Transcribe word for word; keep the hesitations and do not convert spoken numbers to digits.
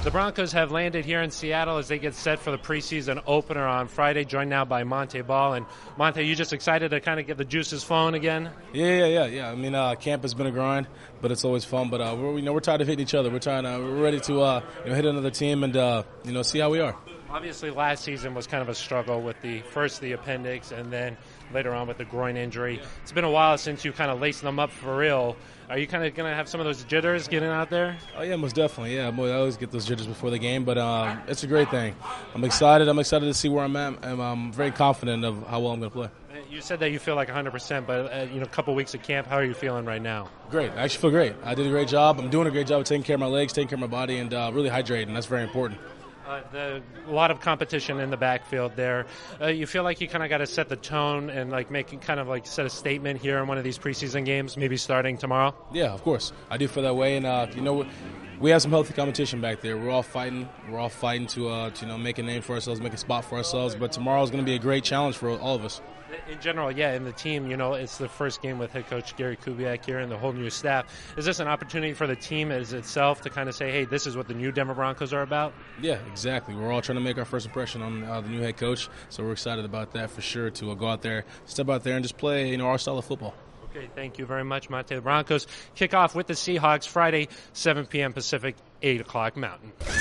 The Broncos have landed here in Seattle as they get set for the preseason opener on Friday, joined now by Montee Ball. And Montee, you just excited to kind of get the juices flowing again? Yeah, yeah, yeah, yeah. I mean, uh, camp has been a grind, but it's always fun. But uh, we're, you know, we're tired of hitting each other. We're trying to, we're ready to, uh, you know, hit another team and uh, you know, see how we are. Obviously, last season was kind of a struggle with the first the appendix and then later on with the groin injury. It's been a while since you kind of laced them up for real. Are you kind of going to have some of those jitters getting out there? Oh, yeah, most definitely. Yeah, I always get those jitters before the game, but um, it's a great thing. I'm excited. I'm excited to see where I'm at, and I'm very confident of how well I'm going to play. You said that you feel like one hundred percent, but uh, you know, a couple weeks of camp, how are you feeling right now? Great. I actually feel great. I did a great job. I'm doing a great job of taking care of my legs, taking care of my body, and uh, really hydrating. That's very important. Uh, the, a lot of competition in the backfield there. Uh, you feel like you kind of got to set the tone and like make kind of like set a statement here in one of these preseason games, maybe starting tomorrow? Yeah, of course. I do feel that way, and uh, you know, we have some healthy competition back there. We're all fighting. We're all fighting to, uh, to you know, make a name for ourselves, make a spot for ourselves. But tomorrow is going to be a great challenge for all of us. In general, yeah, in the team, you know, it's the first game with head coach Gary Kubiak here and the whole new staff. Is this an opportunity for the team as itself to kind of say, hey, this is what the new Denver Broncos are about? Yeah, exactly. We're all trying to make our first impression on uh, the new head coach, so we're excited about that for sure to uh, go out there, step out there, and just play, you know, our style of football. Okay, thank you very much, Montee. The Broncos kick off with the Seahawks Friday, seven p.m. Pacific, eight o'clock Mountain.